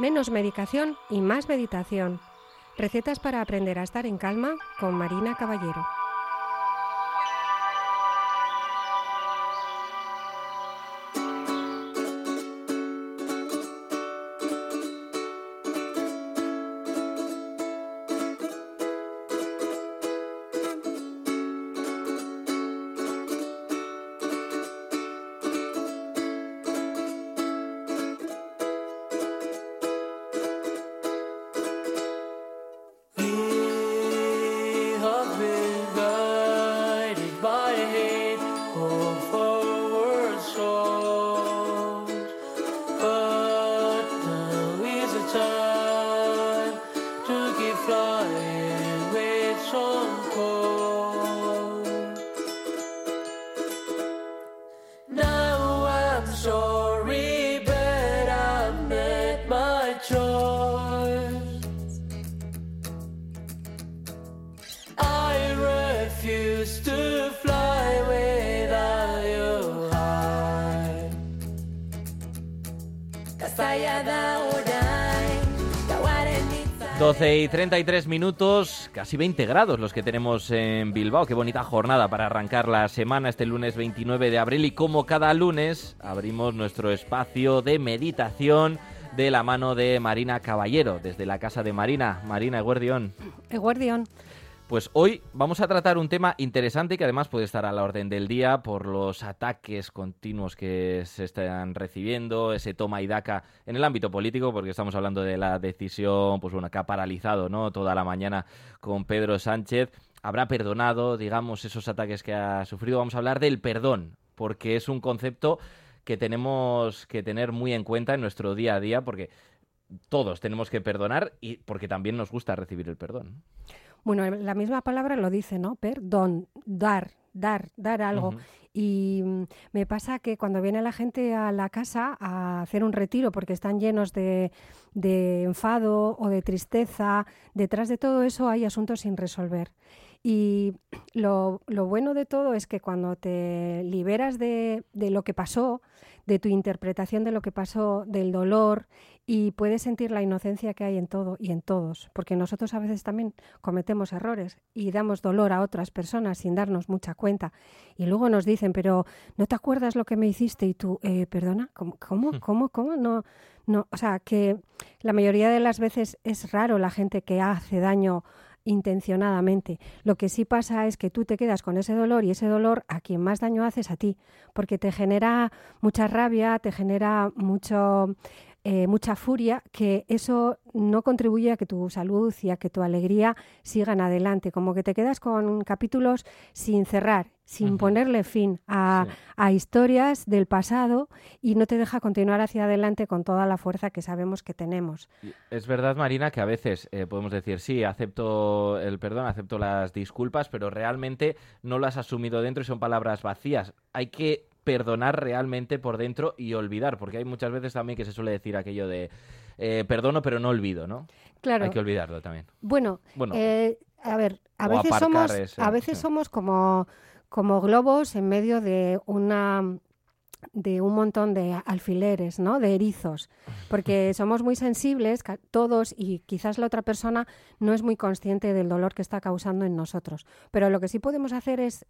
Menos medicación y más meditación. Recetas para aprender a estar en calma con Marina Caballero. Y 33 minutos, casi 20 grados los que tenemos en Bilbao. Qué bonita jornada para arrancar la semana este lunes 29 de abril. Y como cada lunes, abrimos nuestro espacio de meditación de la mano de Marina Caballero, desde la casa de Marina. Marina, eguerdión. Eguerdión. Pues hoy vamos a tratar un tema interesante que además puede estar a la orden del día por los ataques continuos que se están recibiendo, ese toma y daca en el ámbito político, porque estamos hablando de la decisión que ha paralizado, ¿no?, toda la mañana con Pedro Sánchez. Habrá perdonado, digamos, esos ataques que ha sufrido. Vamos a hablar del perdón, porque es un concepto que tenemos que tener muy en cuenta en nuestro día a día, porque todos tenemos que perdonar y porque también nos gusta recibir el perdón. Bueno, la misma palabra lo dice, ¿no? Perdón, dar algo. Uh-huh. Y me pasa que cuando viene la gente a la casa a hacer un retiro porque están llenos de enfado o de tristeza, detrás de todo eso hay asuntos sin resolver. Y lo bueno de todo es que cuando te liberas de lo que pasó, de tu interpretación de lo que pasó, del dolor, y puedes sentir la inocencia que hay en todo y en todos, porque nosotros a veces también cometemos errores y damos dolor a otras personas sin darnos mucha cuenta. Y luego nos dicen, pero ¿no te acuerdas lo que me hiciste? Y tú, ¿perdona? ¿Cómo? No, o sea, que la mayoría de las veces es raro la gente que hace daño intencionadamente. Lo que sí pasa es que tú te quedas con ese dolor y ese dolor a quien más daño haces a ti, porque te genera mucha rabia, te genera mucha furia, que eso no contribuye a que tu salud y a que tu alegría sigan adelante, como que te quedas con capítulos sin cerrar, sin ponerle fin a historias del pasado y no te deja continuar hacia adelante con toda la fuerza que sabemos que tenemos. Es verdad, Marina, que a veces podemos decir, sí, acepto el perdón, acepto las disculpas, pero realmente no lo has asumido dentro y son palabras vacías. Hay que perdonar realmente por dentro y olvidar, porque hay muchas veces también que se suele decir aquello de perdono pero no olvido, ¿no? Claro. Hay que olvidarlo también. Bueno, a ver, a veces somos como globos en medio de un montón de alfileres, ¿no?, de erizos, porque somos muy sensibles todos y quizás la otra persona no es muy consciente del dolor que está causando en nosotros, pero lo que sí podemos hacer es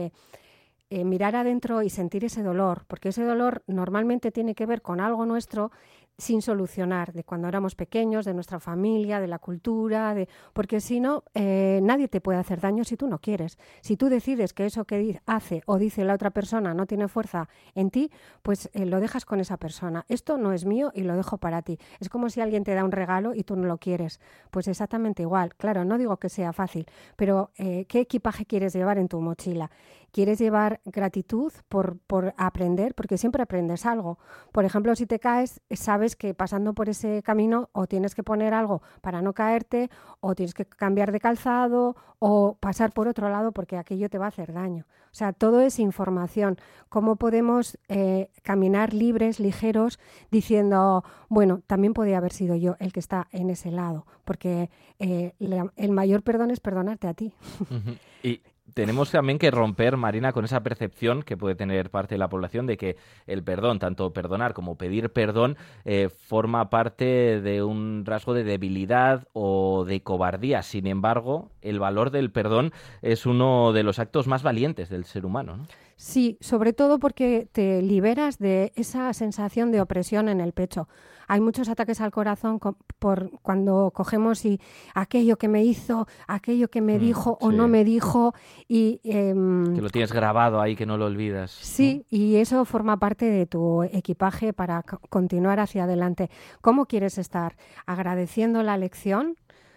mirar adentro y sentir ese dolor, porque ese dolor normalmente tiene que ver con algo nuestro sin solucionar, de cuando éramos pequeños, de nuestra familia, de la cultura, porque si no, nadie te puede hacer daño si tú no quieres. Si tú decides que eso que hace o dice la otra persona no tiene fuerza en ti, pues lo dejas con esa persona. Esto no es mío y lo dejo para ti. Es como si alguien te da un regalo y tú no lo quieres. Pues exactamente igual. Claro, no digo que sea fácil, pero ¿qué equipaje quieres llevar en tu mochila? ¿Quieres llevar gratitud por aprender? Porque siempre aprendes algo. Por ejemplo, si te caes, sabes que pasando por ese camino o tienes que poner algo para no caerte, o tienes que cambiar de calzado, o pasar por otro lado porque aquello te va a hacer daño. O sea, todo es información. ¿Cómo podemos caminar libres, ligeros, diciendo, bueno, también podía haber sido yo el que está en ese lado? Porque el mayor perdón es perdonarte a ti. Y tenemos también que romper, Marina, con esa percepción que puede tener parte de la población de que el perdón, tanto perdonar como pedir perdón, forma parte de un rasgo de debilidad o de cobardía. Sin embargo, el valor del perdón es uno de los actos más valientes del ser humano, ¿no? Sí, sobre todo porque te liberas de esa sensación de opresión en el pecho. Hay muchos ataques al corazón por cuando cogemos y aquello que me hizo, aquello que me dijo o no me dijo. Y, que lo tienes grabado ahí, que no lo olvidas. Sí, ¿no? Y eso forma parte de tu equipaje para continuar hacia adelante. ¿Cómo quieres estar? ¿Agradeciendo la lección?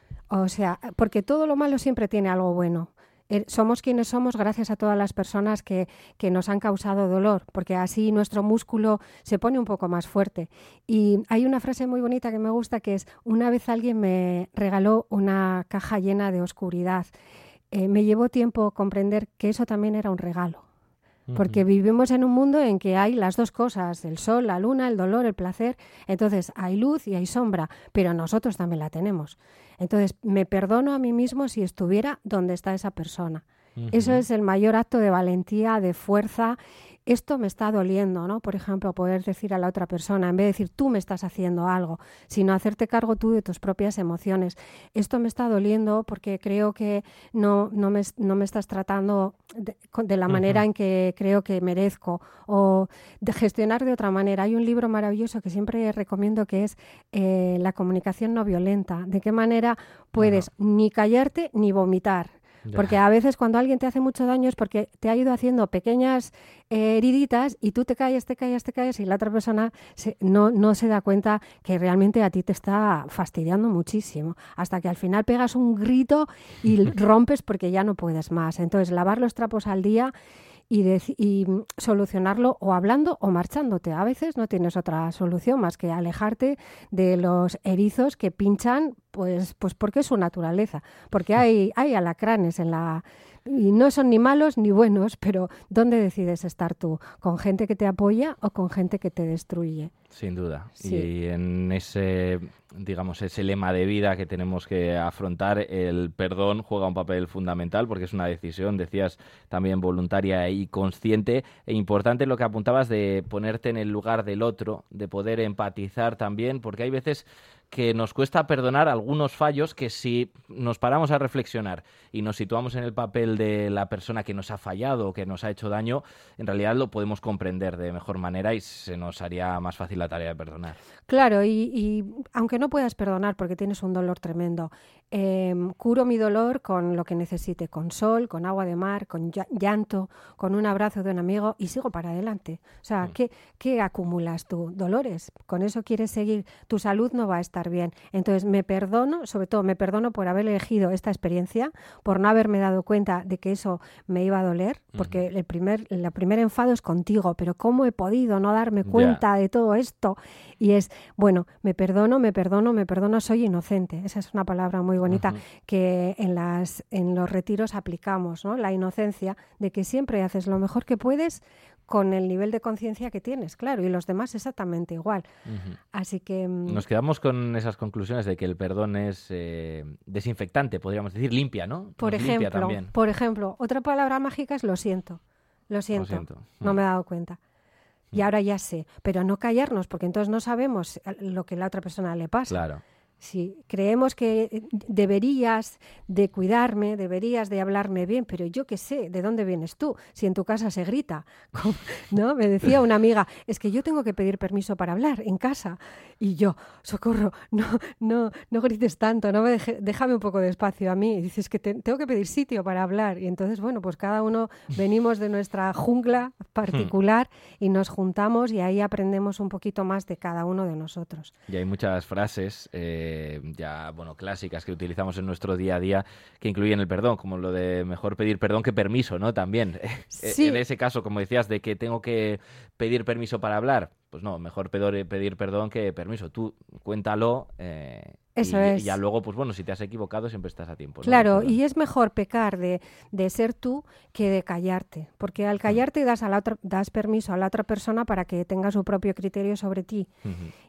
O sea, porque todo lo malo siempre tiene algo bueno. Somos quienes somos gracias a todas las personas que nos han causado dolor, porque así nuestro músculo se pone un poco más fuerte. Y hay una frase muy bonita que me gusta, que es: una vez alguien me regaló una caja llena de oscuridad. Me llevó tiempo comprender que eso también era un regalo. Porque vivimos en un mundo en que hay las dos cosas, el sol, la luna, el dolor, el placer. Entonces hay luz y hay sombra, pero nosotros también la tenemos. Entonces me perdono a mí mismo si estuviera donde está esa persona. Eso es el mayor acto de valentía, de fuerza. Esto me está doliendo, ¿no? Por ejemplo, poder decir a la otra persona, en vez de decir tú me estás haciendo algo, sino hacerte cargo tú de tus propias emociones. Esto me está doliendo porque creo que no me estás tratando de la manera en que creo que merezco, o de gestionar de otra manera. Hay un libro maravilloso que siempre recomiendo, que es La comunicación no violenta. ¿De qué manera puedes ni callarte ni vomitar? Porque a veces cuando alguien te hace mucho daño es porque te ha ido haciendo pequeñas heriditas y tú te callas y la otra persona no se da cuenta que realmente a ti te está fastidiando muchísimo, hasta que al final pegas un grito y rompes porque ya no puedes más. Entonces, lavar los trapos al día y solucionarlo o hablando o marchándote. A veces no tienes otra solución más que alejarte de los erizos que pinchan, pues porque es su naturaleza. Porque hay alacranes y no son ni malos ni buenos, pero ¿dónde decides estar tú? ¿Con gente que te apoya o con gente que te destruye? Sin duda. Sí. Y en ese lema de vida que tenemos que afrontar, el perdón juega un papel fundamental porque es una decisión, decías, también voluntaria y consciente, e importante lo que apuntabas de ponerte en el lugar del otro, de poder empatizar también, porque hay veces que nos cuesta perdonar algunos fallos que, si nos paramos a reflexionar y nos situamos en el papel de la persona que nos ha fallado o que nos ha hecho daño, en realidad lo podemos comprender de mejor manera y se nos haría más fácil la tarea de perdonar. Claro, y aunque no puedas perdonar porque tienes un dolor tremendo, curo mi dolor con lo que necesite, con sol, con agua de mar, con llanto, con un abrazo de un amigo, y sigo para adelante. O sea, ¿qué acumulas tú? Dolores. Con eso quieres seguir. Tu salud no va a estar bien. Entonces me perdono, sobre todo me perdono por haber elegido esta experiencia, por no haberme dado cuenta de que eso me iba a doler, porque el primer enfado es contigo, pero ¿cómo he podido no darme cuenta de todo esto? Y es, bueno, me perdono, soy inocente. Esa es una palabra muy bonita que en los retiros aplicamos, ¿no? La inocencia de que siempre haces lo mejor que puedes con el nivel de conciencia que tienes, claro, y los demás exactamente igual. Así que nos quedamos con esas conclusiones de que el perdón es desinfectante, podríamos decir, limpia, ¿no? Por ejemplo, otra palabra mágica es lo siento. No me he dado cuenta. Y ahora ya sé, pero no callarnos, porque entonces no sabemos lo que a la otra persona le pasa. Claro. Si creemos que deberías de cuidarme, deberías de hablarme bien, pero yo qué sé, ¿de dónde vienes tú? Si en tu casa se grita, ¿no? Me decía una amiga, es que yo tengo que pedir permiso para hablar en casa. Y yo, socorro, no grites tanto, déjame un poco de espacio a mí. Y dices que tengo que pedir sitio para hablar. Y entonces, bueno, pues cada uno venimos de nuestra jungla particular y nos juntamos y ahí aprendemos un poquito más de cada uno de nosotros. Y hay muchas frases clásicas que utilizamos en nuestro día a día que incluyen el perdón, como lo de mejor pedir perdón que permiso, ¿no? También. Sí. En ese caso, como decías, de que tengo que pedir permiso para hablar, pues no, mejor pedir perdón que permiso. Tú cuéntalo Eso es. Y ya luego, pues bueno, si te has equivocado siempre estás a tiempo, ¿no? Claro, y es mejor pecar de ser tú que de callarte, porque al callarte das permiso a la otra persona para que tenga su propio criterio sobre ti.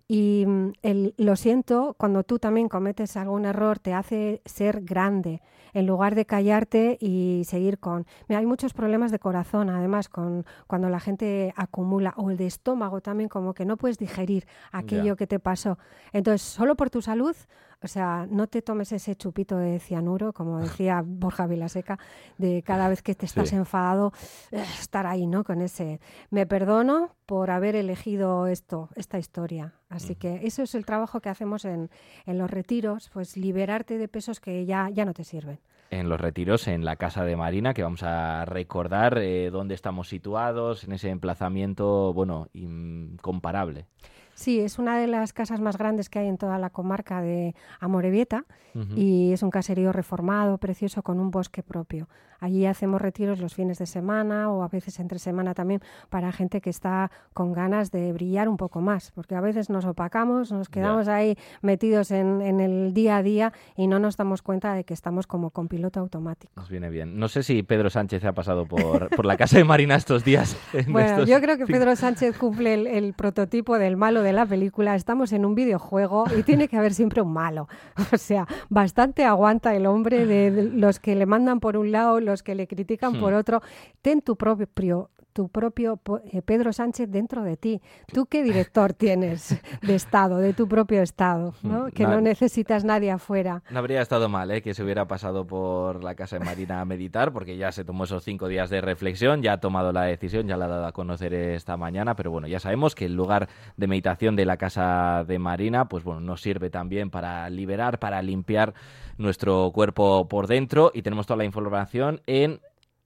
Y lo siento, cuando tú también cometes algún error, te hace ser grande, en lugar de callarte y seguir con... Mira, hay muchos problemas de corazón, además, cuando la gente acumula, o el de estómago también, como que no puedes digerir aquello que te pasó. Entonces, solo por tu salud, o sea, no te tomes ese chupito de cianuro, como decía Borja Vilaseca, de cada vez que te estás enfadado, estar ahí, ¿no? Con ese... Me perdono por haber elegido esta historia. Así que eso es el trabajo que hacemos en los retiros, pues liberarte de pesos que ya no te sirven. En los retiros, en la Casa de Marina, que vamos a recordar dónde estamos situados, en ese emplazamiento, bueno, incomparable. Sí, es una de las casas más grandes que hay en toda la comarca de Amorebieta y es un caserío reformado, precioso, con un bosque propio. Allí hacemos retiros los fines de semana o a veces entre semana también para gente que está con ganas de brillar un poco más, porque a veces nos opacamos, nos quedamos ahí metidos en el día a día y no nos damos cuenta de que estamos como con piloto automático. Nos viene bien. No sé si Pedro Sánchez ha pasado por la Casa de Marina estos días. Bueno, yo creo que Pedro Sánchez cumple el prototipo del malo de la película. Estamos en un videojuego y tiene que haber siempre un malo. O sea, bastante aguanta el hombre de los que le mandan por un lado, los que le critican por otro. Ten tu propio Pedro Sánchez dentro de ti. ¿Tú qué director tienes de Estado, de tu propio Estado, ¿no? Que no necesitas nadie afuera? No habría estado mal que se hubiera pasado por la Casa de Marina a meditar, porque ya se tomó esos 5 días de reflexión, ya ha tomado la decisión, ya la ha dado a conocer esta mañana, pero bueno, ya sabemos que el lugar de meditación de la Casa de Marina, pues bueno, nos sirve también para liberar, para limpiar nuestro cuerpo por dentro, y tenemos toda la información en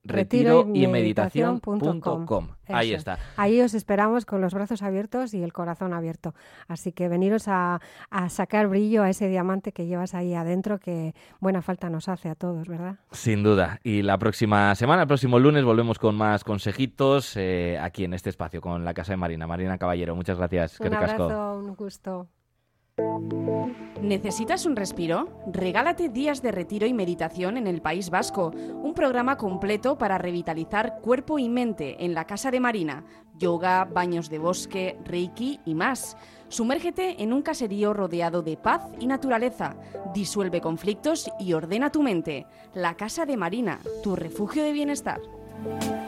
retiroymeditación.com. Ahí está. Ahí os esperamos con los brazos abiertos y el corazón abierto. Así que veniros a sacar brillo a ese diamante que llevas ahí adentro, que buena falta nos hace a todos, ¿verdad? Sin duda. Y la próxima semana, el próximo lunes, volvemos con más consejitos aquí en este espacio, con la Casa de Marina. Marina Caballero, muchas gracias. Un abrazo, un gusto. ¿Necesitas un respiro? Regálate días de retiro y meditación en el País Vasco, un programa completo para revitalizar cuerpo y mente en la Casa de Marina, yoga, baños de bosque, reiki y más. Sumérgete en un caserío rodeado de paz y naturaleza, disuelve conflictos y ordena tu mente. La Casa de Marina, tu refugio de bienestar.